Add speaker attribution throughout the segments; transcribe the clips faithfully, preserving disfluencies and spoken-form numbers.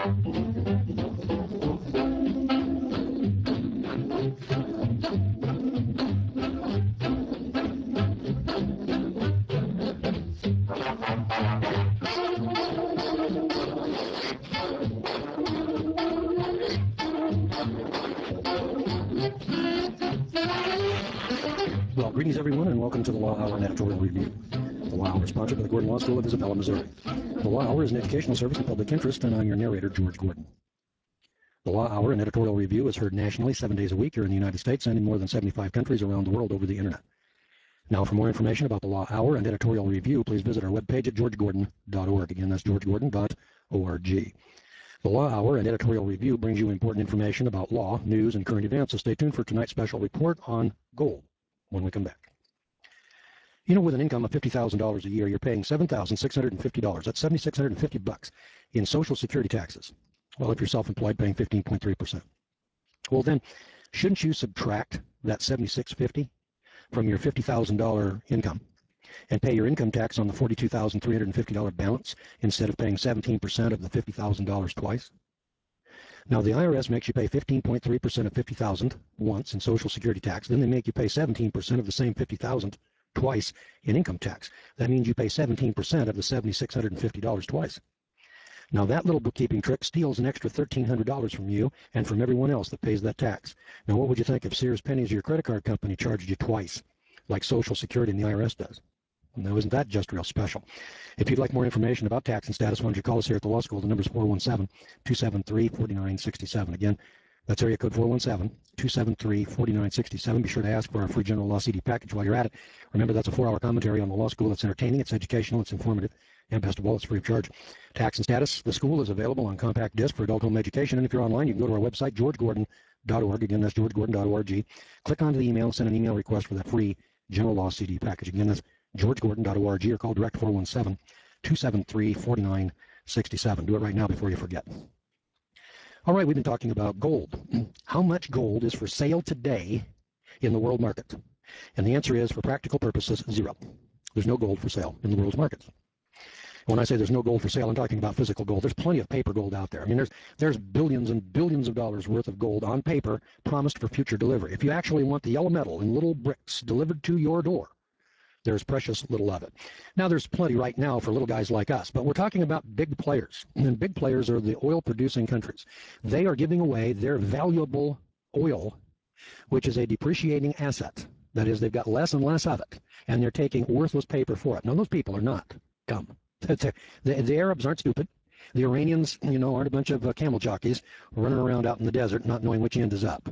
Speaker 1: Well, greetings everyone, and welcome to the Law Hour and Editorial Review. The Law Hour is sponsored by the Gordon Law School of Isabella, Missouri. The Law Hour is an educational service of public interest, and I'm your narrator, George Gordon. The Law Hour and Editorial Review is heard nationally seven days a week here in the United States and in more than seventy-five countries around the world over the Internet. Now, for more information about the Law Hour and Editorial Review, please visit our webpage at george gordon dot org. Again, that's george gordon dot org. The Law Hour and Editorial Review brings you important information about law, news, and current events, so stay tuned for tonight's special report on gold when we come back. You know, with an income of fifty thousand dollars a year, you're paying seven thousand six hundred fifty dollars. That's seven thousand six hundred fifty bucks in Social Security taxes. Well, if you're self-employed, paying fifteen point three percent. Well, then, shouldn't you subtract that seven thousand six hundred fifty from your fifty thousand dollars income and pay your income tax on the forty-two thousand three hundred fifty dollars balance instead of paying seventeen percent of the fifty thousand dollars twice? Now, the I R S makes you pay fifteen point three percent of fifty thousand dollars once in Social Security tax. Then they make you pay seventeen percent of the same fifty thousand dollars twice in income tax. That means you pay seventeen percent of the seven thousand six hundred fifty dollars twice. Now, that little bookkeeping trick steals an extra thirteen hundred dollars from you and from everyone else that pays that tax. Now, what would you think if Sears Pennies or your credit card company charged you twice, like Social Security and the I R S does? Now, isn't that just real special? If you'd like more information about tax and status, why don't you call us here at the law school? The number is four one seven, two seven three, four nine six seven. Again, that's area code four one seven, two seven three, four nine six seven. Be sure to ask for our free general law C D package while you're at it. Remember, that's a four-hour commentary on the law school. It's entertaining, it's educational, it's informative, and best of all, it's free of charge. Tax and status, the school is available on compact disc for adult home education. And if you're online, you can go to our website, george gordon dot org. Again, that's george gordon dot org. Click onto the email, send an email request for that free general law C D package. Again, that's george gordon dot org, or call direct four one seven, two seven three, four nine six seven. Do it right now before you forget. All right, we've been talking about gold. How much gold is for sale today in the world market? And the answer is, for practical purposes, zero. There's no gold for sale in the world's markets. When I say there's no gold for sale, I'm talking about physical gold. There's plenty of paper gold out there. I mean, there's there's billions and billions of dollars worth of gold on paper promised for future delivery. If you actually want the yellow metal in little bricks delivered to your door, there's precious little of it. Now, there's plenty right now for little guys like us, but we're talking about big players. And big players are the oil-producing countries. They are giving away their valuable oil, which is a depreciating asset. That is, they've got less and less of it, and they're taking worthless paper for it. Now, those people are not dumb. The, the Arabs aren't stupid. The Iranians, you know, aren't a bunch of uh, camel jockeys running around out in the desert not knowing which end is up.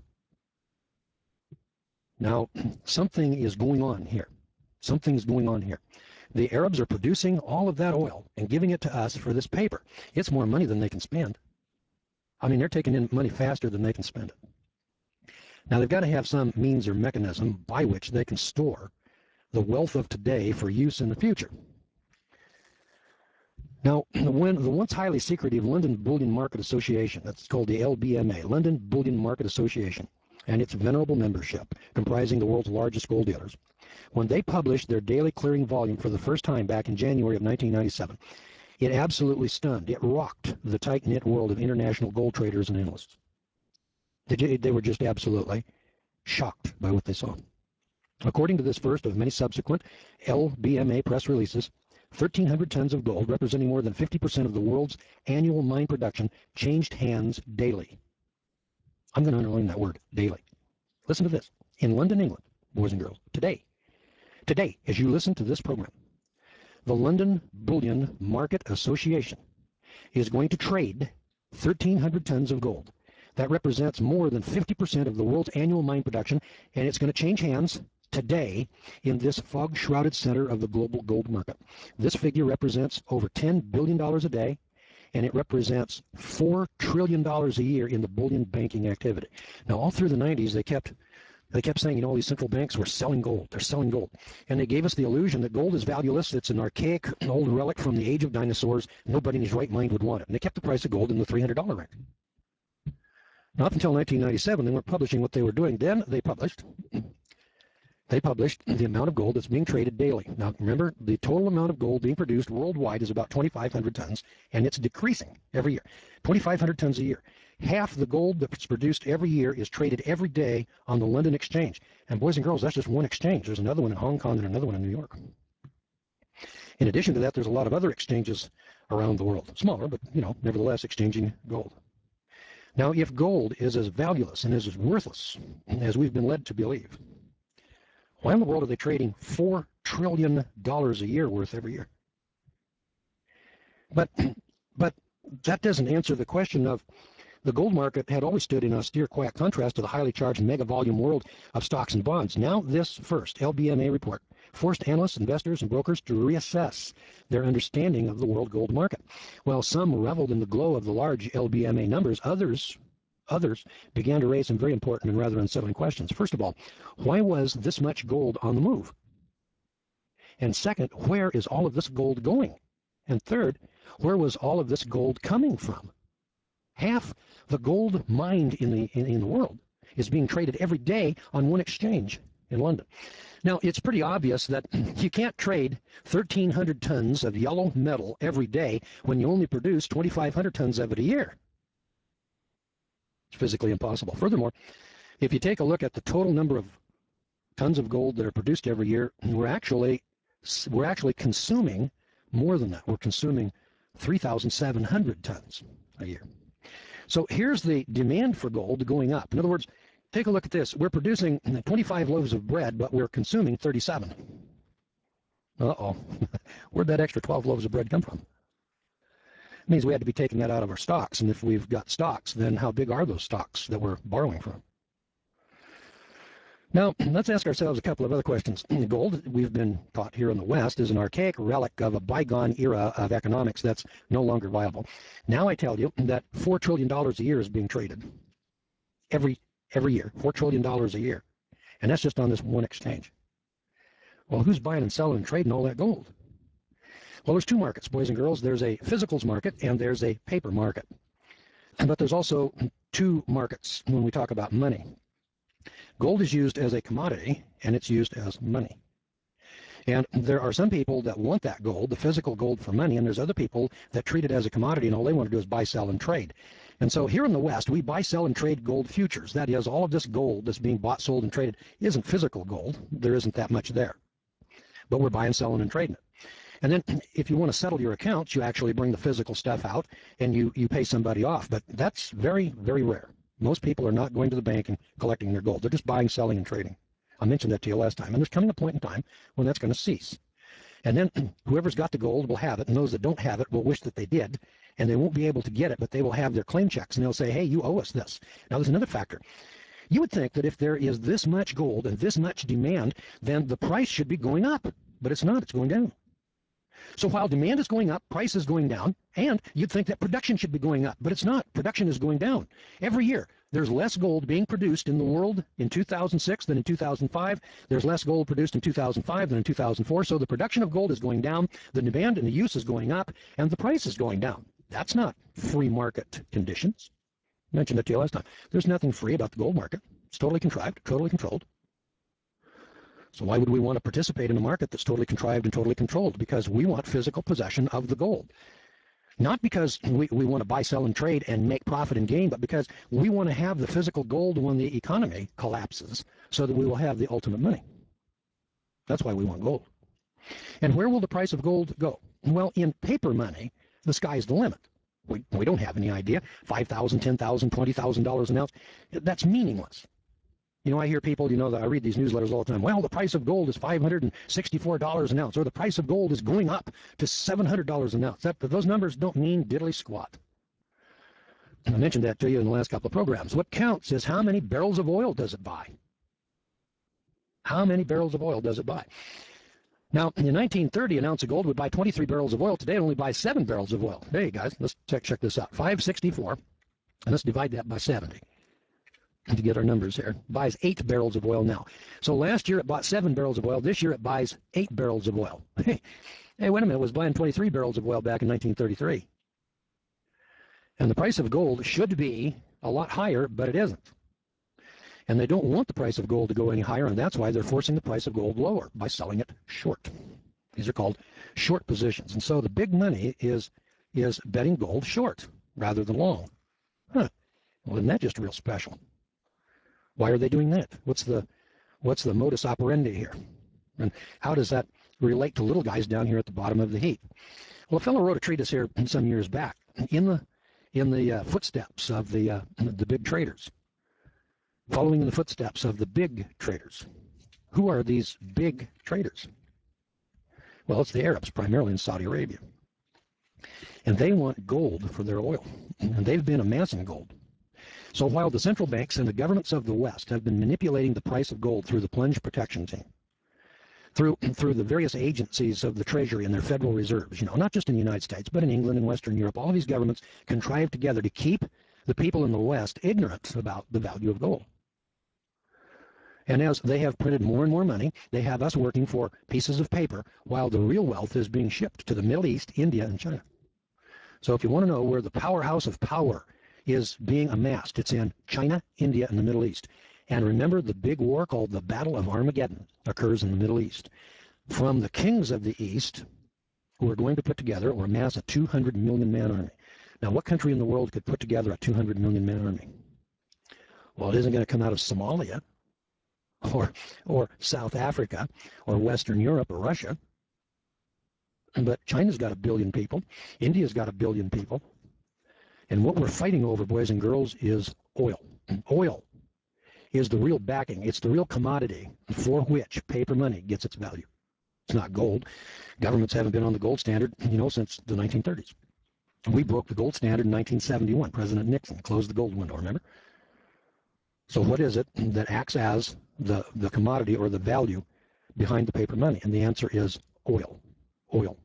Speaker 1: Now, something is going on here. Something's going on here. The Arabs are producing all of that oil and giving it to us for this paper. It's more money than they can spend. I mean, they're taking in money faster than they can spend it. Now, they've got to have some means or mechanism by which they can store the wealth of today for use in the future. Now, when the once highly secretive London Bullion Market Association, that's called the L B M A, London Bullion Market Association, and its venerable membership, comprising the world's largest gold dealers, when they published their daily clearing volume for the first time back in January of nineteen ninety-seven, it absolutely stunned. It rocked the tight-knit world of international gold traders and analysts. They, they were just absolutely shocked by what they saw. According to this first of many subsequent L B M A press releases, thirteen hundred tons of gold, representing more than fifty percent of the world's annual mine production, changed hands daily. I'm going to underline that word, daily. Listen to this. In London, England, boys and girls, today, today, as you listen to this program, the London Bullion Market Association is going to trade thirteen hundred tons of gold. That represents more than fifty percent of the world's annual mine production, and it's going to change hands today in this fog-shrouded center of the global gold market. This figure represents over ten billion dollars a day, and it represents four trillion dollars a year in the bullion banking activity. Now, all through the nineties, they kept they kept saying, you know, all these central banks were selling gold. They're selling gold. And they gave us the illusion that gold is valueless. It's an archaic, old relic from the age of dinosaurs. Nobody in his right mind would want it. And they kept the price of gold in the three hundred dollar range. Not until nineteen ninety-seven, they weren't publishing what they were doing. Then they published, They published the amount of gold that's being traded daily. Now, remember, the total amount of gold being produced worldwide is about twenty-five hundred tons, and it's decreasing every year. twenty-five hundred tons a year. Half the gold that's produced every year is traded every day on the London Exchange. And boys and girls, that's just one exchange. There's another one in Hong Kong and another one in New York. In addition to that, there's a lot of other exchanges around the world. Smaller, but, you know, nevertheless exchanging gold. Now, if gold is as valueless and is as worthless as we've been led to believe, why in the world are they trading four trillion dollars a year worth every year? But, but that doesn't answer the question of the gold market had always stood in austere, quiet contrast to the highly charged mega volume world of stocks and bonds. Now this first L B M A report forced analysts, investors, and brokers to reassess their understanding of the world gold market. While some reveled in the glow of the large L B M A numbers, others others began to raise some very important and rather unsettling questions. First of all, why was this much gold on the move? And second, where is all of this gold going? And third, where was all of this gold coming from? Half the gold mined in the in, in the world is being traded every day on one exchange in London. Now, it's pretty obvious that you can't trade thirteen hundred tons of yellow metal every day when you only produce twenty-five hundred tons of it a year. It's physically impossible. Furthermore, if you take a look at the total number of tons of gold that are produced every year, we're actually we're actually consuming more than that. We're consuming three thousand seven hundred tons a year. So here's the demand for gold going up. In other words, take a look at this. We're producing twenty-five loaves of bread, but we're consuming thirty-seven. Uh-oh. Where'd that extra twelve loaves of bread come from? It means we had to be taking that out of our stocks. And if we've got stocks, then how big are those stocks that we're borrowing from? Now, let's ask ourselves a couple of other questions. Gold, we've been taught here in the West, is an archaic relic of a bygone era of economics that's no longer viable. Now I tell you that four trillion dollars a year is being traded every every year, four trillion dollars a year. And that's just on this one exchange. Well, who's buying and selling and trading all that gold? Well, there's two markets, boys and girls. There's a physicals market and there's a paper market. But there's also two markets when we talk about money. Gold is used as a commodity, and it's used as money. And there are some people that want that gold, the physical gold, for money, and there's other people that treat it as a commodity, and all they want to do is buy, sell, and trade. And so here in the West, we buy, sell, and trade gold futures. That is, all of this gold that's being bought, sold, and traded isn't physical gold. There isn't that much there. But we're buying, selling, and trading it. And then if you want to settle your accounts, you actually bring the physical stuff out, and you, you pay somebody off. But that's very, very rare. Most people are not going to the bank and collecting their gold. They're just buying, selling, and trading. I mentioned that to you last time. And there's coming a point in time when that's going to cease. And then whoever's got the gold will have it, and those that don't have it will wish that they did, and they won't be able to get it, but they will have their claim checks, and they'll say, hey, you owe us this. Now, there's another factor. You would think that if there is this much gold and this much demand, then the price should be going up. But it's not. It's going down. So while demand is going up, price is going down, and you'd think that production should be going up, but it's not. Production is going down. Every year, there's less gold being produced in the world in two thousand six than in two thousand five. There's less gold produced in two thousand five than in two thousand four. So the production of gold is going down, the demand and the use is going up, and the price is going down. That's not free market conditions. I mentioned that to you last time. There's nothing free about the gold market. It's totally contrived, totally controlled. So why would we want to participate in a market that's totally contrived and totally controlled? Because we want physical possession of the gold. Not because we, we want to buy, sell, and trade and make profit and gain, but because we want to have the physical gold when the economy collapses so that we will have the ultimate money. That's why we want gold. And where will the price of gold go? Well, in paper money, the sky's the limit. We, we don't have any idea. five thousand dollars, ten thousand dollars, twenty thousand dollars an ounce. That's meaningless. You know, I hear people, you know, I read these newsletters all the time. Well, the price of gold is five hundred sixty-four dollars an ounce, or the price of gold is going up to seven hundred dollars an ounce. That, those numbers don't mean diddly squat. I mentioned that to you in the last couple of programs. What counts is how many barrels of oil does it buy? How many barrels of oil does it buy? Now, in nineteen thirty, an ounce of gold would buy twenty-three barrels of oil. Today, it only buys seven barrels of oil. Hey, guys, let's check, check this out. five sixty-four, and let's divide that by seventy. To get our numbers here, buys eight barrels of oil now. So last year it bought seven barrels of oil. This year it buys eight barrels of oil. Hey, hey, wait a minute. It was buying twenty-three barrels of oil back in nineteen thirty-three. And the price of gold should be a lot higher, but it isn't. And they don't want the price of gold to go any higher, and that's why they're forcing the price of gold lower by selling it short. These are called short positions. And so the big money is is betting gold short rather than long. Huh. Well, isn't that just real special? Why are they doing that? What's the what's the modus operandi here? And how does that relate to little guys down here at the bottom of the heap? Well, a fellow wrote a treatise here some years back in the in the uh, footsteps of the uh, the big traders, following in the footsteps of the big traders. Who are these big traders? Well, it's the Arabs, primarily in Saudi Arabia. And they want gold for their oil, and they've been amassing gold. So while the central banks and the governments of the West have been manipulating the price of gold through the plunge protection team, through through the various agencies of the Treasury and their Federal Reserves, you know, not just in the United States, but in England and Western Europe, all of these governments contrive together to keep the people in the West ignorant about the value of gold. And as they have printed more and more money, they have us working for pieces of paper while the real wealth is being shipped to the Middle East, India, and China. So if you want to know where the powerhouse of power is being amassed, it's in China, India, and the Middle East. And remember, the big war called the Battle of Armageddon occurs in the Middle East. From the kings of the East, who are going to put together or amass a two hundred million man army. Now, what country in the world could put together a two hundred million man army? Well, it isn't going to come out of Somalia, or or South Africa, or Western Europe, or Russia. But China's got a billion people. India's got a billion people. And what we're fighting over, boys and girls, is oil. Oil is the real backing. It's the real commodity for which paper money gets its value. It's not gold. Governments haven't been on the gold standard, you know, since the nineteen thirties. We broke the gold standard in nineteen seventy-one. President Nixon closed the gold window, remember? So what is it that acts as the, the commodity or the value behind the paper money? And the answer is oil. Oil.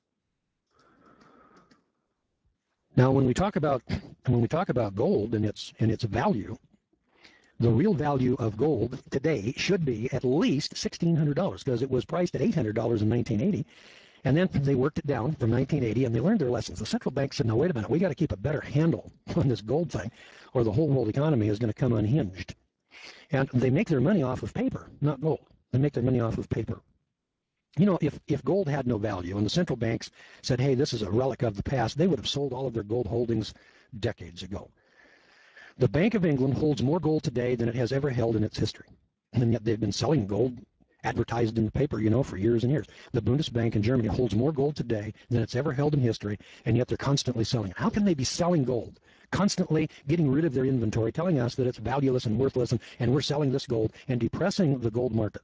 Speaker 1: Now, when we talk about when we talk about gold and its and its value, the real value of gold today should be at least sixteen hundred dollars because it was priced at eight hundred dollars in nineteen eighty, and then they worked it down from nineteen eighty and they learned their lessons. The central bank said, "No, wait a minute, we got to keep a better handle on this gold thing, or the whole world economy is going to come unhinged." And they make their money off of paper, not gold. They make their money off of paper. You know, if, if gold had no value and the central banks said, hey, this is a relic of the past, they would have sold all of their gold holdings decades ago. The Bank of England holds more gold today than it has ever held in its history. And yet they've been selling gold, advertised in the paper, you know, for years and years. The Bundesbank in Germany holds more gold today than it's ever held in history, and yet they're constantly selling it. How can they be selling gold, constantly getting rid of their inventory, telling us that it's valueless and worthless, and, and we're selling this gold and depressing the gold market?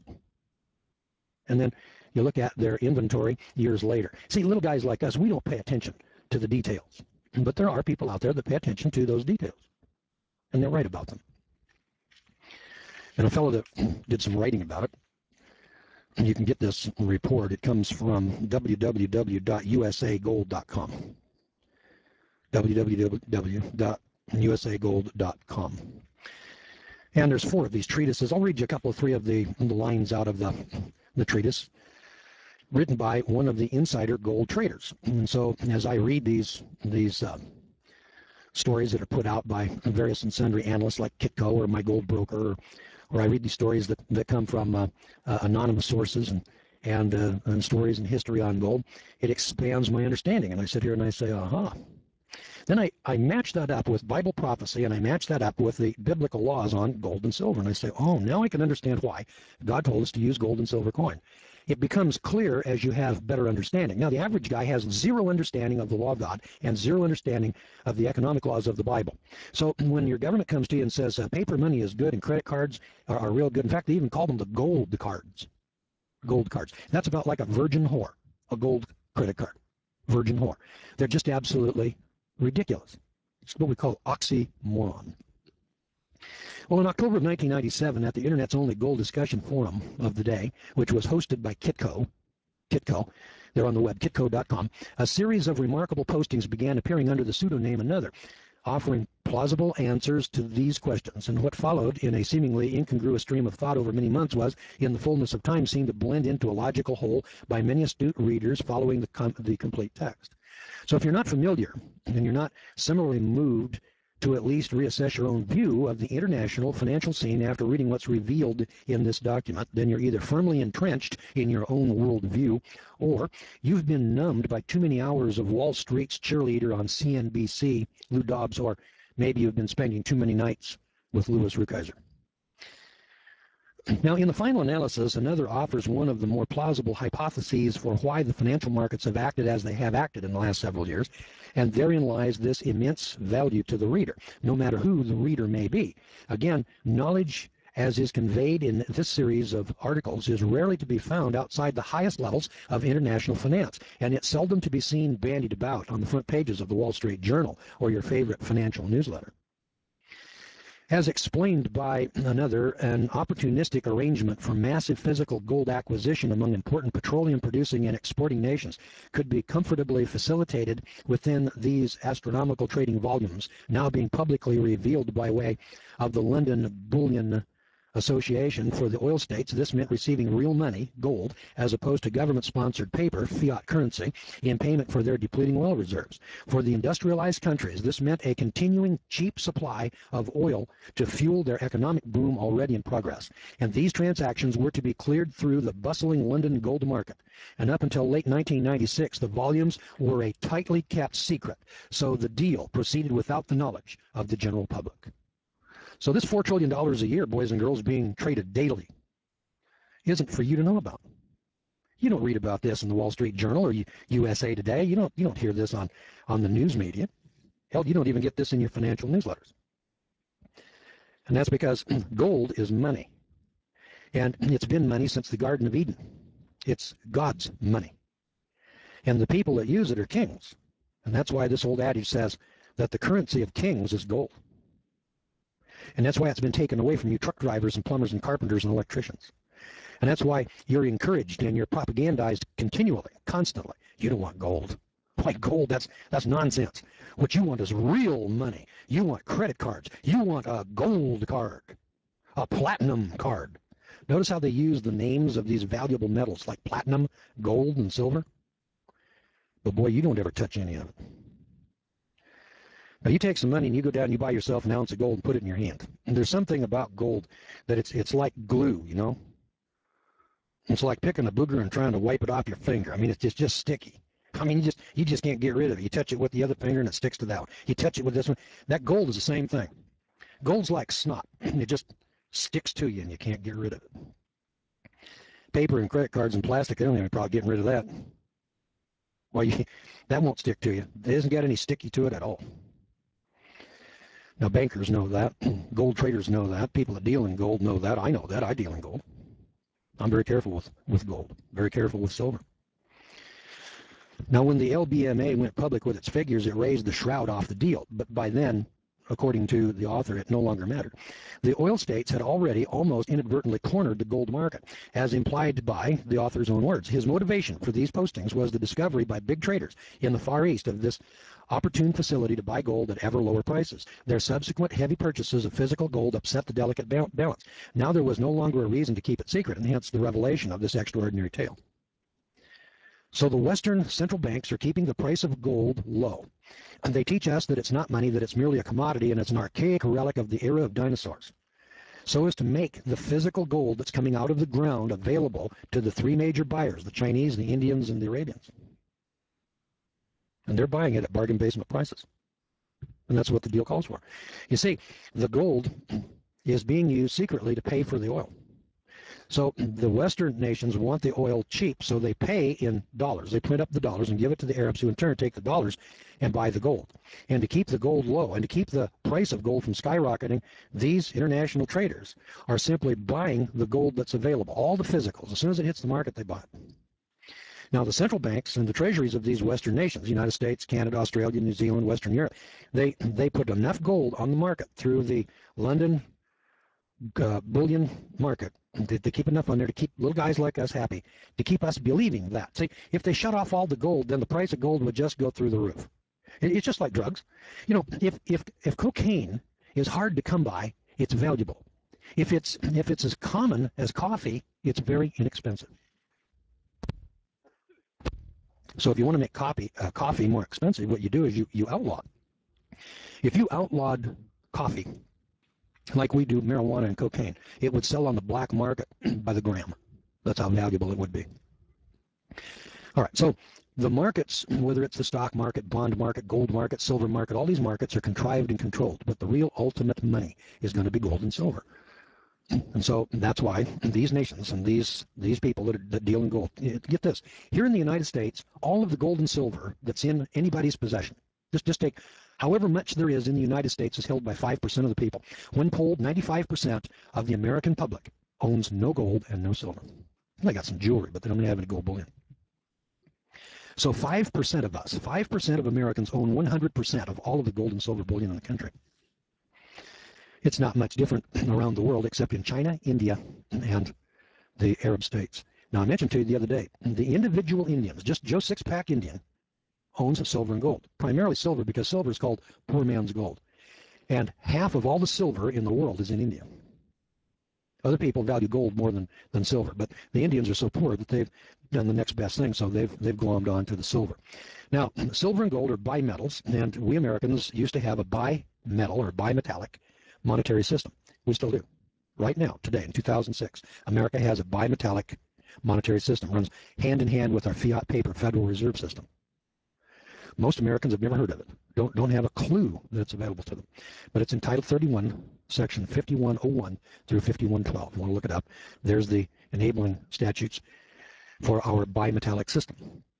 Speaker 1: And then you look at their inventory years later. See, little guys like us, we don't pay attention to the details. But there are people out there that pay attention to those details. And they're right about them. And a fellow that did some writing about it, and you can get this report. It comes from w w w dot u s a gold dot com. w w w dot u s a gold dot com. And there's four of these treatises. I'll read you a couple of three of the, the lines out of the, the treatise, written by one of the insider gold traders. And so as I read these these uh, stories that are put out by various and sundry analysts like Kitco or My Gold Broker, or, or I read these stories that, that come from uh, uh, anonymous sources and and, uh, and stories and history on gold, it expands my understanding. And I sit here and I say, aha. Then I, I match that up with Bible prophecy, and I match that up with the biblical laws on gold and silver. And I say, oh, now I can understand why God told us to use gold and silver coin. It becomes clear as you have better understanding. Now, the average guy has zero understanding of the law of God and zero understanding of the economic laws of the Bible. So when your government comes to you and says uh, paper money is good and credit cards are, are real good, in fact, they even call them the gold cards. Gold cards. That's about like a virgin whore, a gold credit card. Virgin whore. They're just absolutely ridiculous. It's what we call oxymoron. Well, in October of nineteen ninety-seven, at the Internet's only gold discussion forum of the day, which was hosted by Kitco, Kitco, they're on the web, kitco dot com, a series of remarkable postings began appearing under the pseudonym Another, offering plausible answers to these questions. And what followed in a seemingly incongruous stream of thought over many months was, in the fullness of time, seen to blend into a logical whole by many astute readers following the, com the complete text. So if you're not familiar and you're not similarly moved to at least reassess your own view of the international financial scene after reading what's revealed in this document, then you're either firmly entrenched in your own worldview, or you've been numbed by too many hours of Wall Street's cheerleader on C N B C, Lou Dobbs, or maybe you've been spending too many nights with Louis Rukeyser. Now, in the final analysis, another offers one of the more plausible hypotheses for why the financial markets have acted as they have acted in the last several years, and therein lies this immense value to the reader, no matter who the reader may be. Again, knowledge as is conveyed in this series of articles is rarely to be found outside the highest levels of international finance, and it's seldom to be seen bandied about on the front pages of the Wall Street Journal or your favorite financial newsletter. As explained by another, an opportunistic arrangement for massive physical gold acquisition among important petroleum-producing and exporting nations could be comfortably facilitated within these astronomical trading volumes, now being publicly revealed by way of the London Bullion Association for the oil states. This meant receiving real money, gold, as opposed to government-sponsored paper, fiat currency, in payment for their depleting oil reserves. For the industrialized countries, this meant a continuing cheap supply of oil to fuel their economic boom already in progress. And these transactions were to be cleared through the bustling London gold market. And up until late nineteen ninety-six, the volumes were a tightly kept secret, so the deal proceeded without the knowledge of the general public. So this four trillion dollars a year, boys and girls, being traded daily isn't for you to know about. You don't read about this in the Wall Street Journal or U S A Today. You don't, you don't hear this on, on the news media. Hell, you don't even get this in your financial newsletters. And that's because gold is money. And it's been money since the Garden of Eden. It's God's money. And the people that use it are kings. And that's why this old adage says that the currency of kings is gold. And that's why it's been taken away from you truck drivers and plumbers and carpenters and electricians. And that's why you're encouraged and you're propagandized continually, constantly. You don't want gold. Why, gold, that's, that's nonsense. What you want is real money. You want credit cards. You want a gold card, a platinum card. Notice how they use the names of these valuable metals like platinum, gold, and silver? But boy, you don't ever touch any of it. Now, you take some money and you go down and you buy yourself an ounce of gold and put it in your hand. And there's something about gold that it's it's like glue, you know? It's like picking a booger and trying to wipe it off your finger. I mean, it's just, just sticky. I mean, you just you just can't get rid of it. You touch it with the other finger and it sticks to that one. You touch it with this one. That gold is the same thing. Gold's like snot. It just sticks to you and you can't get rid of it. Paper and credit cards and plastic, they don't have any problem getting rid of that. Well, you, that won't stick to you. It hasn't got any sticky to it at all. Now, bankers know that. Gold traders know that. People that deal in gold know that. I know that. I deal in gold. I'm very careful with, with gold. Very careful with silver. Now, when the L B M A went public with its figures, it raised the shroud off the deal. But by then, according to the author, it no longer mattered. The oil states had already almost inadvertently cornered the gold market, as implied by the author's own words. His motivation for these postings was the discovery by big traders in the Far East of this opportune facility to buy gold at ever lower prices. Their subsequent heavy purchases of physical gold upset the delicate balance. Now there was no longer a reason to keep it secret, and hence the revelation of this extraordinary tale. So the Western central banks are keeping the price of gold low. And they teach us that it's not money, that it's merely a commodity, and it's an archaic relic of the era of dinosaurs. So as to make the physical gold that's coming out of the ground available to the three major buyers, the Chinese, the Indians, and the Arabians. And they're buying it at bargain basement prices. And that's what the deal calls for. You see, the gold is being used secretly to pay for the oil. So the Western nations want the oil cheap, so they pay in dollars. They print up the dollars and give it to the Arabs, who in turn take the dollars and buy the gold. And to keep the gold low and to keep the price of gold from skyrocketing, these international traders are simply buying the gold that's available, all the physicals. As soon as it hits the market, they buy it. Now, the central banks and the treasuries of these Western nations, the United States, Canada, Australia, New Zealand, Western Europe, they, they put enough gold on the market through the London uh, bullion market to, to keep enough on there to keep little guys like us happy, to keep us believing that. See, if they shut off all the gold, then the price of gold would just go through the roof. It, it's just like drugs. You know, if, if, if cocaine is hard to come by, it's valuable. If it's, if it's as common as coffee, it's very inexpensive. So if you want to make coffee, uh, coffee more expensive, what you do is you, you outlaw it. If you outlawed coffee, like we do marijuana and cocaine, it would sell on the black market by the gram. That's how valuable it would be. All right, so the markets, whether it's the stock market, bond market, gold market, silver market, all these markets are contrived and controlled, but the real ultimate money is going to be gold and silver. And so that's why these nations and these these people that, are, that deal in gold, get this, here in the United States, all of the gold and silver that's in anybody's possession, just, just take however much there is in the United States is held by five percent of the people. When polled, ninety-five percent of the American public owns no gold and no silver. They got some jewelry, but they don't have any gold bullion. So five percent of us, five percent of Americans own one hundred percent of all of the gold and silver bullion in the country. It's not much different around the world except in China, India, and the Arab states. Now, I mentioned to you the other day, the individual Indians, just Joe Sixpack Indian, owns silver and gold. Primarily silver because silver is called poor man's gold. And half of all the silver in the world is in India. Other people value gold more than, than silver, but the Indians are so poor that they've done the next best thing, so they've they've glommed on to the silver. Now, silver and gold are bimetals, and we Americans used to have a bimetal or bimetallic monetary system. We still do. Right now, today, in two thousand six, America has a bimetallic monetary system. It runs hand in hand with our fiat paper Federal Reserve System. Most Americans have never heard of it, don't don't have a clue that it's available to them. But it's in Title thirty-one, Section fifty-one oh one through fifty-one twelve. You want to look it up. There's the enabling statutes for our bimetallic system.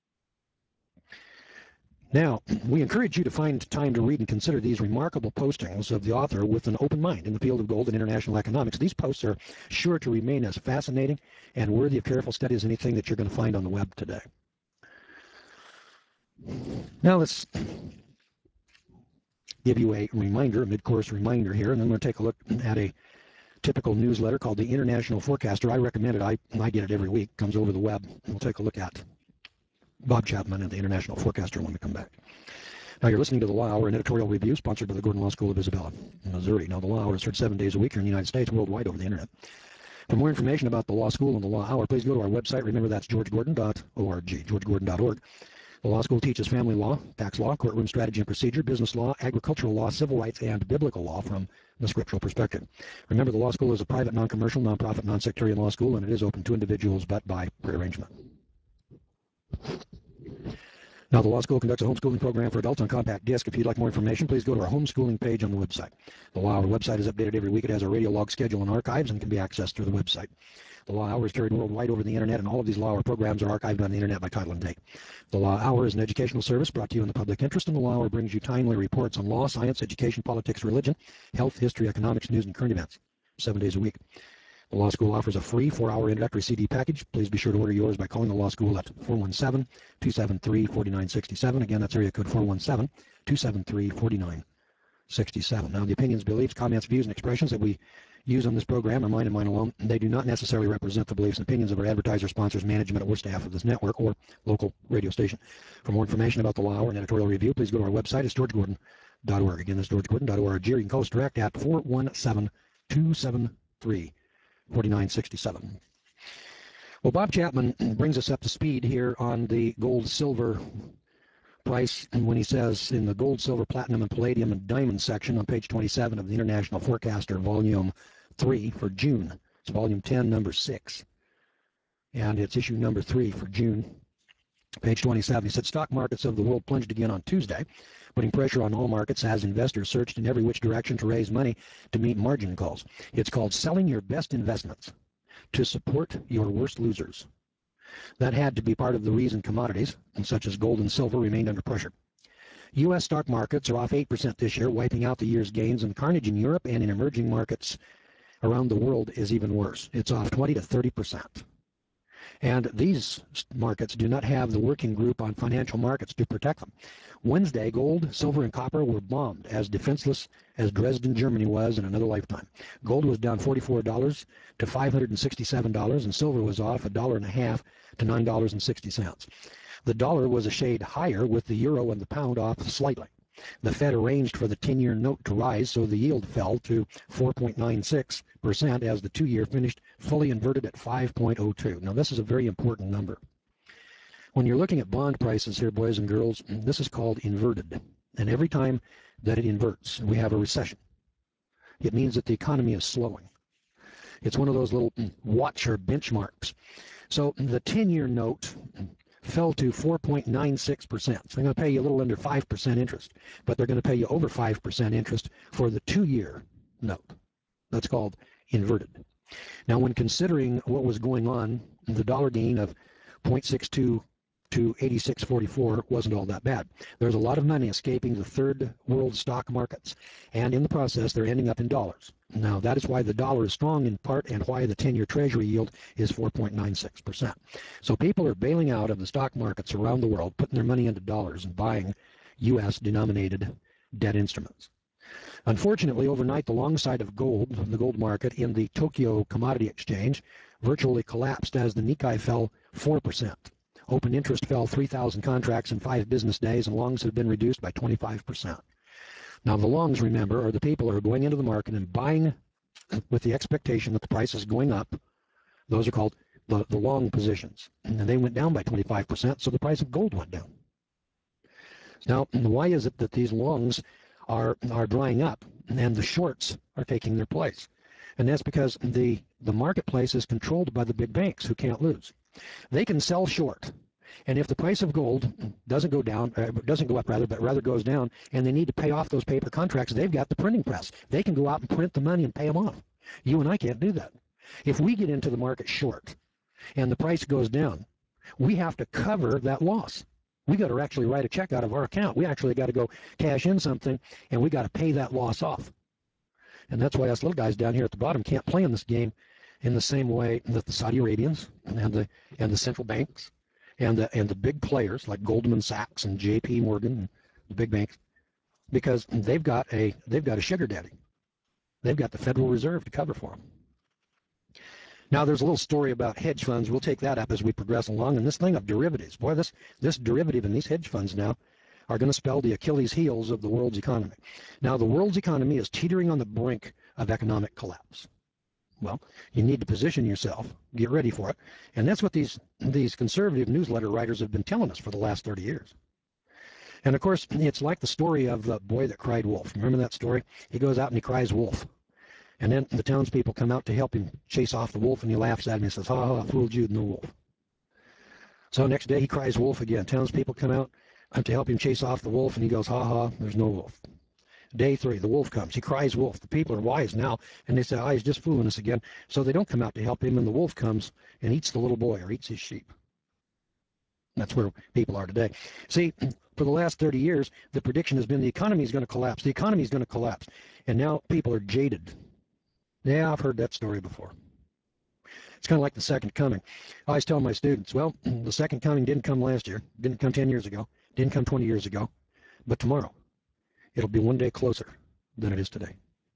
Speaker 1: Now, we encourage you to find time to read and consider these remarkable postings of the author with an open mind in the field of gold and international economics. These posts are sure to remain as fascinating and worthy of careful study as anything that you're going to find on the web today. Now let's give you a reminder, a mid-course reminder here, and then we're going to take a look at a typical newsletter called the International Forecaster. I recommend it. I, I get it every week. Comes over the web. We'll take a look at Bob Chapman and the International Forecaster when we come back. Now you're listening to the Law Hour, an editorial review sponsored by the Gordon Law School of Isabella, Missouri. Now the Law Hour is heard seven days a week here in the United States, worldwide over the internet. For more information about the Law School and the Law Hour, please go to our website. Remember, that's george gordon dot org, george gordon dot org. The law school teaches family law, tax law, courtroom strategy and procedure, business law, agricultural law, civil rights, and biblical law from the scriptural perspective. Remember, the law school is a private, non-commercial, non-profit, non-sectarian law school, and it is open to individuals, but by prearrangement. Now, the law school conducts a homeschooling program for adults on compact disc. If you'd like more information, please go to our homeschooling page on the website. The Law Hour website is updated every week. It has a radio log schedule and archives and can be accessed through the website. The Law Hour is carried worldwide over the internet, and all of these Law Hour programs are archived on the internet by title and date. The Law Hour is an educational service brought to you in the public interest, and the Law Hour brings you timely reports on law, science, education, politics, religion, health, history, economics, news, and current events, seven days a week. The Law School offers a free four-hour introductory C D package. Please be sure to order yours by calling the Law School at four one seven, two seven three, four nine six seven. Again, that's area code four one seven, two seven three, four nine six seven. Now, the opinions, beliefs, comments, views, and expressions that we use on this program are mine and mine alone. They do not necessarily represent the beliefs and opinions of our advertisers, sponsors, management, or staff of this network or local radio station. For more information about the Law Hour and editorial review, please go to our website. It's george gordon dot org. Again, that's george gordon dot org. Or you can call us direct at four one seven, two seven three, four nine six seven. Well, Bob Chapman brings us up to speed here on the gold-silver price, and when he says in the gold, silver, platinum, and palladium and diamond section on page twenty-seven of the International Forecaster, volume three for June. It's volume ten, number six, and it's issue number three for June. Page twenty-seven, he said, stock markets of the world plunged again on Tuesday, putting pressure on all markets as investors searched in every which direction to raise money to meet margin calls. It's called selling your best investments to support your worst losers. That had to be part of the reason commodities, such as gold and silver, remained under pressure. U S stock markets are off eight percent this year, wiping out the year's gains, and carnage in Europe and in emerging markets around the world is even worse. It's off twenty to thirty percent. And these markets do not have the working group on financial markets to protect them. Wednesday, gold, silver, and copper were bombed, as defenseless as Dresden, Germany was in another lifetime. Gold was down forty-four dollars to five hundred sixty-seven dollars, and silver was off a dollar and a half to nine dollars and sixty cents. The dollar was a shade higher, with the euro and the pound off slightly. The Fed arranged for the ten-year note to rise, so the yield fell to four point nine six percent as the two-year finished fully inverted at five point oh two. Now, this is a very important number. When you're looking at bond prices here, boys and girls, this is called inverted. And every time that it inverts and we have a recession. It means that the economy is slowing. It's one of those little watch or benchmarks. So the ten-year note fell to four point nine six percent. So they're going to pay you a little under five percent interest, but they're going to pay you over five percent interest for the two-year note. That's called inverted. Now, when considering what was going on, the dollar gain of zero point six two to eighty-six forty-four wasn't all that bad. There's a lot of money escaping the third world stock markets, and in the process, they're ending up in dollars. Now, that is why the dollar is strong in part and why the ten-year Treasury yield is four point nine six percent. So people are bailing out of the stock markets around the world, putting their money into dollars and buying U S-denominated debt instruments. Unfortunately, overnight, the long side of gold, the gold market in the Tokyo Commodity Exchange, virtually collapsed as the Nikkei fell four percent. Open interest fell three thousand contracts in five business days, and longs have been reduced by twenty-five percent. Now, the longs, remember, are the people who are going into the market and buying with the expectation that the price is going up. Those are called the, the long positions. And they went down by twenty-five percent, so the price of gold went down. Now, why is it that these longs are, are drying up and the shorts are taking their place? And that's because the, the marketplace is controlled by the big banks who can't lose. They can sell short. And if the price of gold doesn't go down, uh, doesn't go up rather, but rather goes down, and they need to pay off those paper contracts, they've got the printing press. They can go out and print the money and pay them off. You and I can't do that. If we get into the market short and the price goes down, we have to cover that loss. We got to actually write a check out of our account. We actually got to go cash in something, and we got to pay that loss off. And that's why us little guys down here at the bottom can't play in this game in the same way that the Saudi Arabians and the and the central banks and the and the big players like Goldman Sachs and J P Morgan, the big banks, because they've got a they've got a sugar daddy. They've got the Federal Reserve to cover for them. Now, there's a little story about hedge funds. We'll take that up as we progress along. And this thing of derivatives, boy, this this derivative and these hedge funds now are going to spell the Achilles heels of the world's economy. Now, the world's economy is teetering on the brink of economic collapse. Well, you need to position yourself, get ready for it. And that's what these, these conservative newsletter writers have been telling us for the last thirty years. And, of course, it's like the story of the boy that cried wolf. Remember that story? He goes out and he cries wolf. And then the townspeople come out to help him chase off the wolf, and he laughs at him and says, ha ha, I fooled you, no wolf. So next day he cries wolf again. Townspeople come out to help him chase off the wolf, and he goes, ha ha, there's no wolf. Day three, the wolf comes. He cries wolf. The people are wise now, and they say, oh, he's just fooling us again. So they don't come out to help him, and the wolf comes and eats the little boy or eats his sheep. That's where people are today. See, for the last thirty years, the prediction has been the economy is going to collapse. The economy is going to collapse. And now people are jaded. Yeah, I've heard that story before. It's kind of like the second coming. I always tell my students, well, the second coming didn't come last year, didn't come ten years ago, didn't come twenty years ago, but tomorrow it'll be one day closer than it is today.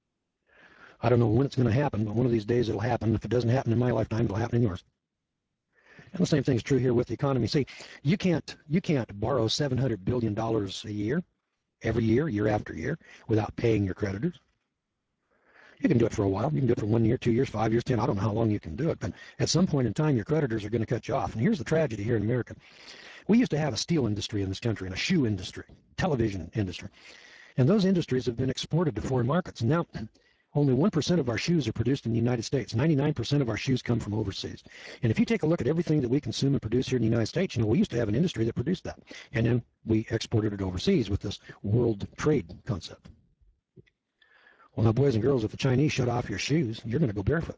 Speaker 1: I don't know when it's going to happen, but one of these days it'll happen. If it doesn't happen in my lifetime, it'll happen in yours. And the same thing is true here with the economy. See, you can't you can't borrow seven hundred billion dollars a year, every year, year after year, without paying your creditors. You can do it for a while. You can do it for one year, two years, five years, ten. I don't know how long you can do it, but at some point in time, your creditors are going to cut you off. And here's the tragedy here in America. We used to have a steel industry in this country and a shoe industry, television industry. And those industries have been exported to foreign markets. Now, only one percent of our shoes are produced in the United States. ninety-nine percent of our shoes come from overseas. And if you take a look at everything that we consume and produce here in the United States, you know, we used to have an industry that produced that. And then we exported it overseas with this world trade concept. Well, now, boys and girls, if the Chinese shut off your shoes, you're going to go barefoot.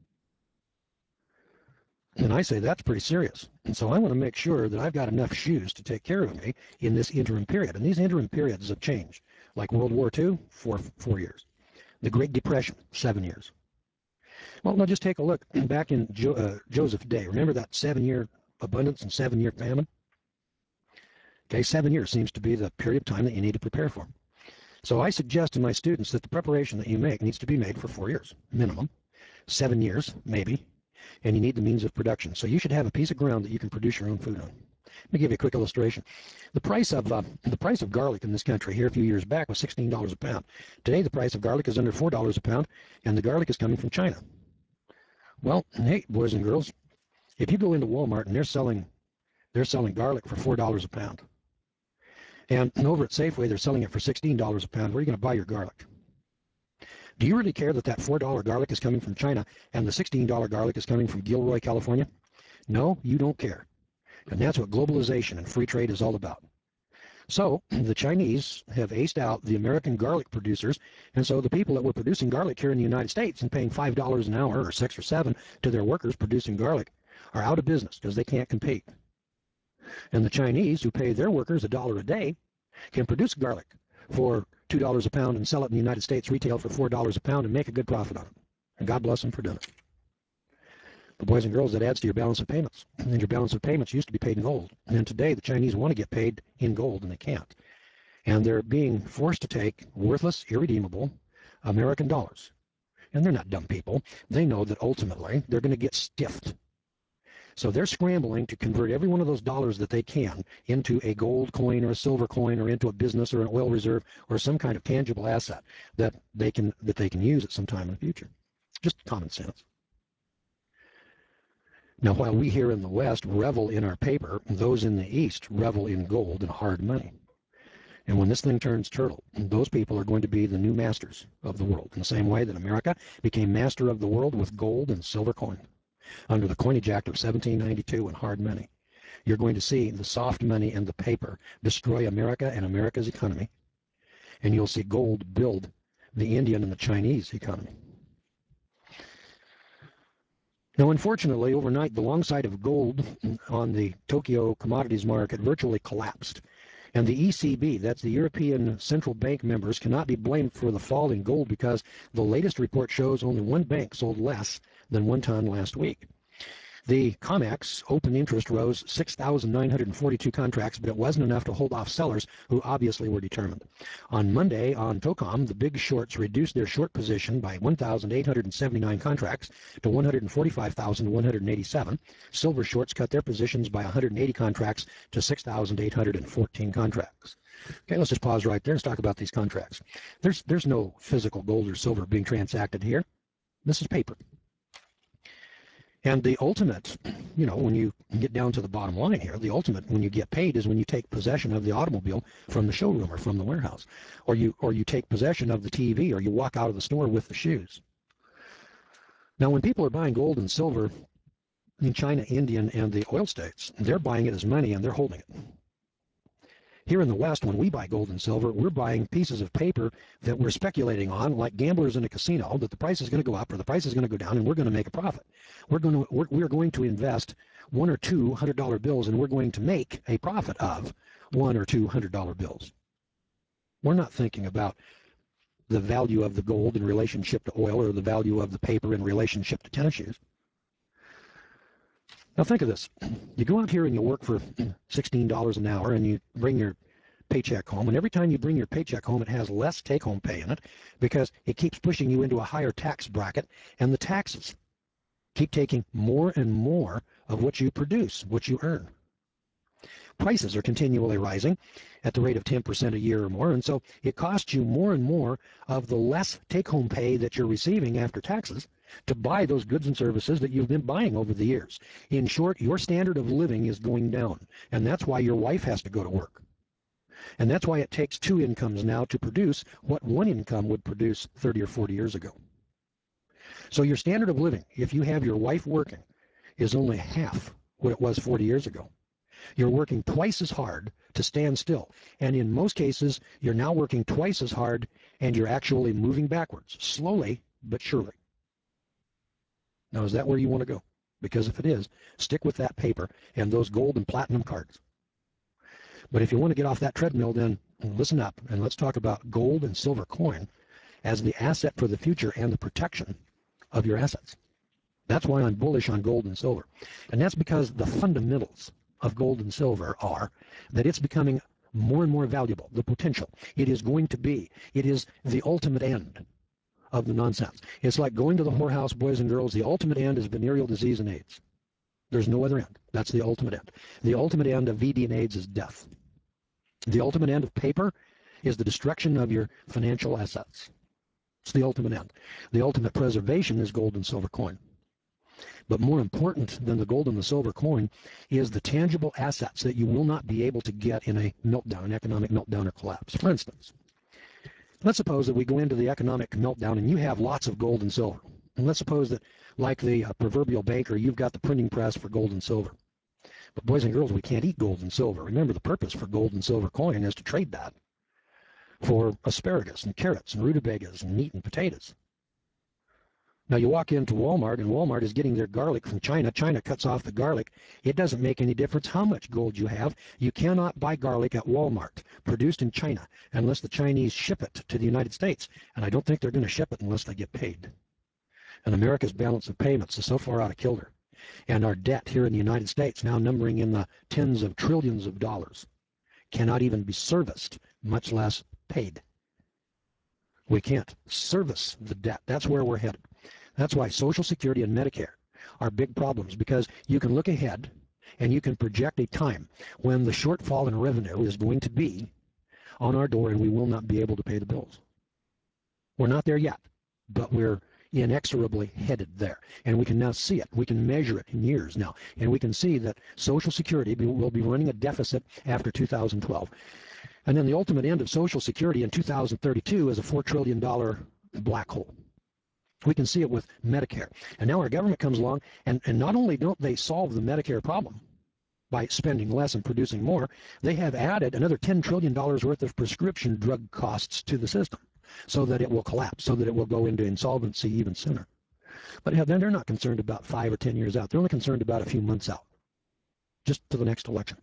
Speaker 1: And I say that's pretty serious. And so I want to make sure that I've got enough shoes to take care of me in this interim period. And these interim periods have changed. Like World War Two, four, four years. The Great Depression, seven years. Well, now just take a look back in jo uh, Joseph's day. Remember that seven-year abundance and seven-year famine? Okay, seven years seems to be the period of time that you need to prepare for. So I suggest to my students that the preparation that you make needs to be made for four years, minimum, seven years, maybe, and you need the means of production. So you should have a piece of ground that you can produce your own food on. Let me give you a quick illustration. The price of uh, the price of garlic in this country here a few years back was sixteen dollars a pound. Today the price of garlic is under four dollars a pound, and the garlic is coming from China. Well, hey, boys and girls, if you go into Walmart and they're selling they're selling garlic for four dollars a pound, And over at Safeway, they're selling it for sixteen dollars a pound. Where are you going to buy your garlic? Do you really care that that four dollar garlic is coming from China and the sixteen dollar garlic is coming from Gilroy, California? No, you don't care. And that's what globalization and free trade is all about. So the Chinese have aced out the American garlic producers, and so the people that were producing garlic here in the United States and paying five dollars an hour or six or seven to their workers producing garlic are out of business because they can't compete. And the Chinese, who pay their workers a dollar a day, can produce garlic for two dollars a pound and sell it in the United States retail for four dollars a pound and make a good profit on it. And God bless them for doing it. But boys and girls, that adds to your balance of payments. And your balance of payments used to be paid in gold. And today the Chinese want to get paid in gold, and they can't. And they're being forced to take worthless, irredeemable American dollars. And they're not dumb people. They know that ultimately they're going to get stiffed. So they're scrambling to convert every one of those dollars that they can into a gold coin or a silver coin or into a business or an oil reserve or some kind of tangible asset that they can that they can use at some time in the future. Just common sense. Now, while we here in the West revel in our paper, those in the East revel in gold and hard money. And when this thing turns turtle, those people are going to be the new masters of the world, in the same way that America became master of the world with gold and silver coin under the Coinage Act of seventeen ninety-two and hard money. You're going to see the soft money and the paper destroy America and America's economy, and you'll see gold build the Indian and the Chinese economy. Now, unfortunately, overnight, the long side of gold on the Tokyo commodities market virtually collapsed. And the E C B, that's the European Central Bank members, cannot be blamed for the fall in gold because the latest report shows only one bank sold less than one ton last week. The COMEX open interest rose six thousand nine hundred forty-two contracts, but it wasn't enough to hold off sellers who obviously were determined. On Monday, on TOCOM, the big shorts reduced their short position by one thousand eight hundred seventy-nine contracts to one hundred forty-five thousand one hundred eighty-seven. Silver shorts cut their positions by one hundred eighty contracts to six thousand eight hundred fourteen contracts. Okay, let's just pause right there and talk about these contracts. There's, there's no physical gold or silver being transacted here. This is paper. And the ultimate, you know, when you get down to the bottom line here, the ultimate when you get paid is when you take possession of the automobile from the showroom or from the warehouse, or you or you take possession of the T V, or you walk out of the store with the shoes. Now, when people are buying gold and silver in China, India, and the oil states, they're buying it as money and they're holding it. Here in the West, when we buy gold and silver, we're buying pieces of paper that we're speculating on, like gamblers in a casino, that the price is going to go up or the price is going to go down, and we're going to make a profit. We're going to we're, we're going to invest one or two hundred dollar bills, and we're going to make a profit of one or two hundred dollar bills. We're not thinking about the value of the gold in relationship to oil or the value of the paper in relationship to tennis shoes. Now think of this. You go out here and you work for sixteen dollars an hour and you bring your paycheck home, and every time you bring your paycheck home, it has less take-home pay in it because it keeps pushing you into a higher tax bracket, and the taxes keep taking more and more of what you produce, what you earn. Prices are continually rising at the rate of ten percent a year or more, and so it costs you more and more of the less take-home pay that you're receiving after taxes to buy those goods and services that you've been buying over the years. In short, your standard of living is going down, and that's why your wife has to go to work. And that's why it takes two incomes now to produce what one income would produce thirty or forty years ago. So your standard of living, if you have your wife working, is only half what it was forty years ago. You're working twice as hard to stand still. And in most cases, you're now working twice as hard and you're actually moving backwards, slowly but surely. Now, is that where you want to go? Because if it is, stick with that paper and those gold and platinum cards. But if you want to get off that treadmill, then listen up and let's talk about gold and silver coin as the asset for the future and the protection of your assets. That's why I'm bullish on gold and silver. And that's because the fundamentals of gold and silver are that it's becoming more and more valuable, the potential. It is going to be, it is the ultimate end of the nonsense. It's like going to the whorehouse, boys and girls. The ultimate end is venereal disease and AIDS. There's no other end. That's the ultimate end. The ultimate end of V D and AIDS is death. The ultimate end of paper is the destruction of your financial assets. It's the ultimate end. The ultimate preservation is gold and silver coin. But more important than the gold and the silver coin is the tangible assets that you will not be able to get in a meltdown, an economic meltdown or collapse. For instance, let's suppose that we go into the economic meltdown and you have lots of gold and silver. And let's suppose that, like the uh, proverbial banker, you've got the printing press for gold and silver. But boys and girls, we can't eat gold and silver. Remember, the purpose for gold and silver coin is to trade that for asparagus and carrots and rutabagas and meat and potatoes. Now you walk into Walmart and Walmart is getting their garlic from China. China cuts off the garlic. It doesn't make any difference how much gold you have. You cannot buy garlic at Walmart produced in China unless the Chinese ship it to the United States. And I don't think they're going to ship it unless they get paid. And America's balance of payments is so far out of kilter. And our debt here in the United States, now numbering in the tens of trillions of dollars, cannot even be serviced, much less paid. We can't service the debt. That's where we're headed. That's why Social Security and Medicare are big problems, because you can look ahead and you can project a time when the shortfall in revenue is going to be on our door and we will not be able to pay the bills. We're not there yet, but we're inexorably headed there. And we can now see it. We can measure it in years now. And we can see that Social Security will be running a deficit after two thousand twelve. And then the ultimate end of Social Security in two thousand thirty-two is a four trillion dollars black hole. We can see it with Medicare. And now our government comes along, and, and not only don't they solve the Medicare problem by spending less and producing more, they have added another ten trillion dollars worth of prescription drug costs to the system so that it will collapse, so that it will go into insolvency even sooner. But then they're not concerned about five or ten years out. They're only concerned about a few months out, just to the next election.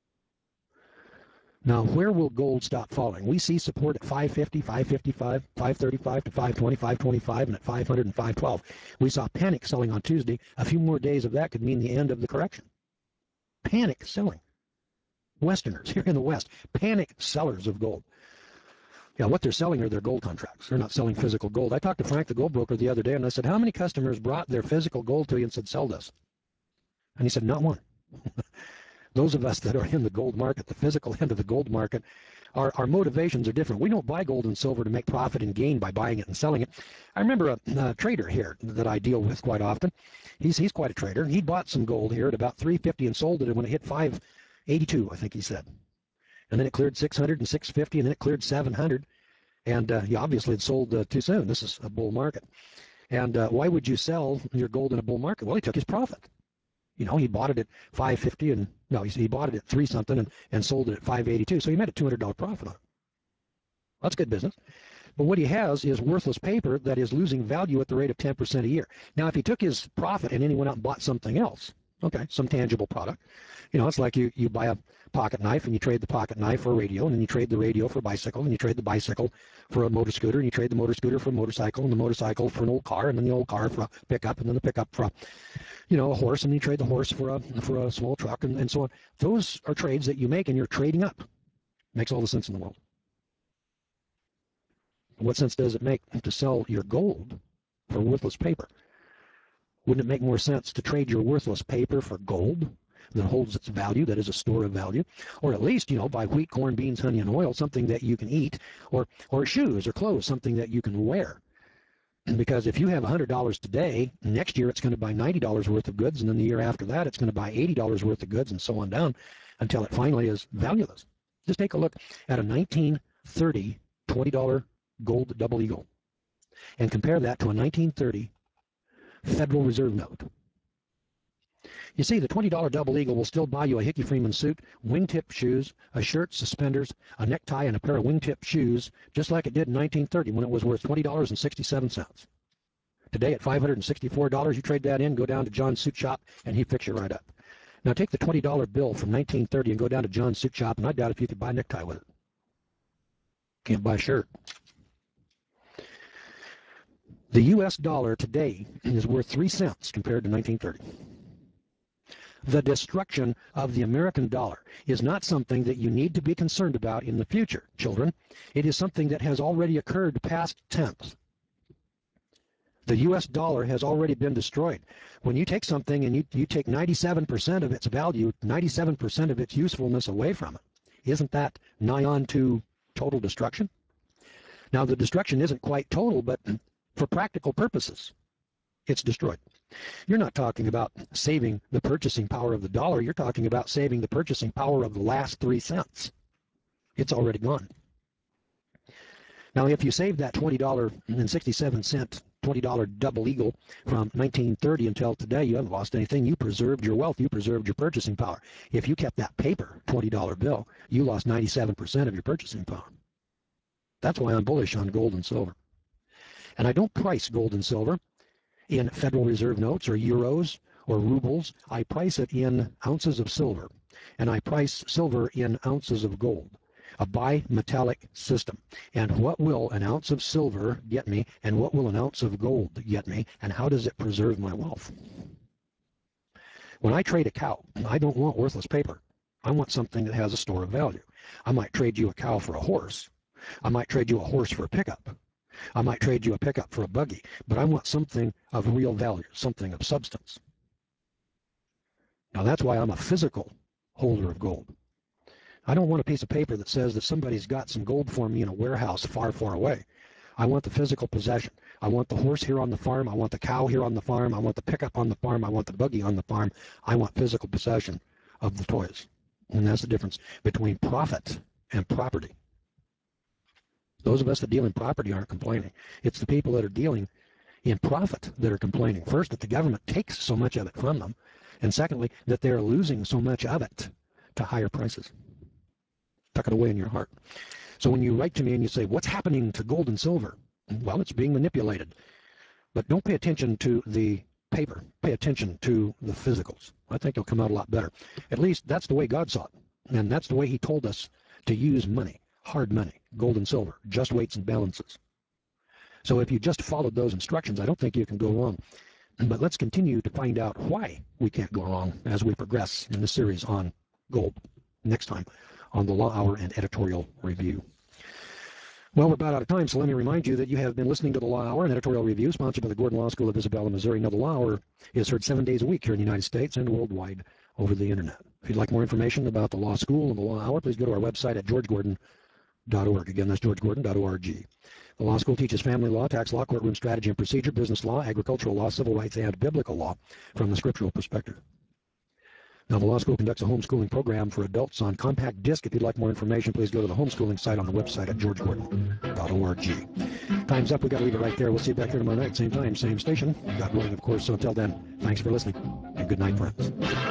Speaker 1: Now, where will gold stop falling? We see support at five fifty, five fifty-five, five thirty-five to five twenty, five twenty-five, and at five hundred and five twelve. We saw panic selling on Tuesday. A few more days of that could mean the end of the correction. Panic selling. Westerners here in the West, panic sellers of gold. Yeah, what they're selling are their gold contracts. They're not selling physical gold. I talked to Frank, the gold broker, the other day, and I said, how many customers brought their physical gold to you and said, sell this? And he said, not one. Those of us that are in the gold market, the physical end of the gold market, our, our motivations are different. We don't buy gold and silver to make profit and gain by buying it and selling it. I remember a, a trader here that I deal with quite often. He's, he's quite a trader. He bought some gold here at about three fifty and sold it when it hit five eighty-two, I think he said. And then it cleared six hundred and six fifty, and then it cleared seven hundred. And uh, he obviously had sold uh, too soon. This is a bull market. And uh, why would you sell your gold in a bull market? Well, he took his profit. You know, he bought it at five fifty, and no, he, he bought it at three something and, and sold it at five eighty-two. So he made a two hundred dollar profit on it. That's good business. But what he has is worthless paper that is losing value at the rate of ten percent a year. Now, if he took his profit and then he went out and bought something else, okay, some tangible product, you know, it's like you, you buy a pocket knife and you trade the pocket knife for a radio, and then you trade the radio for a bicycle, and you trade the bicycle for a motor scooter, and you trade the motor scooter for a motorcycle, and the motorcycle for an old car, and then the old car for a pickup, and then the pickup for a, you know, a horse, and you trade the horse for a for a small truck, and, and so on. Those are trades that you make, and you're trading up. Makes all the sense in the world. What sense does it make to sell your gold for worthless paper? Wouldn't it make more sense to trade your worthless paper for gold that holds its value, that is a store of value? Or at least, you know, buy wheat, corn, beans, honey, and oil, something that you can eat, or, or shoes or clothes, something that you can wear. Because if you have one hundred dollars today, next year it's going to buy ninety dollars worth of goods, and then the year after that it's going to buy eighty dollars worth of goods, and so on down until it finally is valueless. Just take a look at a nineteen thirty twenty dollar gold double eagle and compare that to a nineteen thirty Federal Reserve note. You see, the twenty dollar double eagle will still buy you a Hickey Freeman suit, wingtip shoes, a shirt, suspenders, a necktie, and a pair of wingtip shoes, just like it did in nineteen thirty when it was worth twenty dollars and sixty-seven cents. Today at five hundred sixty-four dollars, you trade that in, go down to John's Suit Shop, and he'd fix you right up. Now take the twenty dollar bill from nineteen thirty and go down to John's Suit Shop, and I doubt if you could buy a necktie with it. Can't buy a shirt. The U S dollar today is worth three cents compared to nineteen thirty. The destruction of the American dollar is not something that you need to be concerned about in the future, children. It is something that has already occurred past tense. The U S dollar has already been destroyed. When you take something and you, you take ninety-seven percent of its value, ninety-seven percent of its usefulness away from it, isn't that nigh on to total destruction? Now, the destruction isn't quite total, but for practical purposes, it's destroyed. You're not talking about saving the purchasing power of the dollar. You're talking about saving the purchasing power of the last three cents. It's already gone. Now, if you save that twenty dollars and sixty-seven cents, twenty dollar double eagle from nineteen thirty until today, you haven't lost anything. You preserved your wealth. You preserved your purchasing power. If you kept that paper twenty dollar bill, you lost ninety-seven percent of your purchasing power. That's why I'm bullish on gold and silver. And I don't price gold and silver in Federal Reserve notes or euros or rubles. I price it in ounces of silver. And I price silver in ounces of gold. A bimetallic system. And what will an ounce of silver get me, and what will an ounce of gold get me, and how does it preserve my wealth? When I trade a cow, I don't want worthless paper. I want something that has a store of value. I might trade you a cow for a horse. I might trade you a horse for a pickup. I might trade you a pickup for a buggy, but I want something of real value, something of substance. Now that's why I'm a physical holder of gold. I don't want a piece of paper that says that somebody's got some gold for me in a warehouse far, far away. I want the physical possession. I want the horse here on the farm. I want the cow here on the farm. I want the pickup on the farm. I want the buggy on the farm. I want physical possession of the toys. And that's the difference between profit and property. Those of us that deal in property aren't complaining. It's the people that are dealing in profit that are complaining. First, that the government takes so much of it from them. And secondly, that they're losing so much of it to higher prices. Tuck it away in your heart. So when you write to me and you say, what's happening to gold and silver? Well, it's being manipulated. But don't pay attention to the paper. Pay attention to the physicals. I think you'll come out a lot better. At least that's the way God saw it. And that's the way he told us to use money, hard money, gold and silver, just weights and balances. So if you just followed those instructions, I don't think you can go wrong. But let's continue to find out why we can't go wrong as we progress in this series on gold next time on the Law Hour and Editorial Review. Well, we're about out of time, so let me remind you that you have been listening to the Law Hour and Editorial Review, sponsored by the Gordon Law School of Isabella, Missouri. Now, the Law Hour is heard seven days a week here in the United States and worldwide over the Internet. If you'd like more information about the Law School and the Law Hour, please go to our website at george gordon dot org. Again, that's george gordon dot org. The Law School teaches family law, tax law, courtroom strategy and procedure, business law, agricultural law, civil rights, and biblical law from the scriptural perspective. Now, the Law School conducts a homeschooling program for adults on compact disc. If you'd like more information, please go to the homeschooling site on the website at george gordon dot org. Time's up. We've got to leave it right there. We'll see you back here tomorrow night, same time, same station. God willing, of course. So until then, thanks for listening, and good night, friends.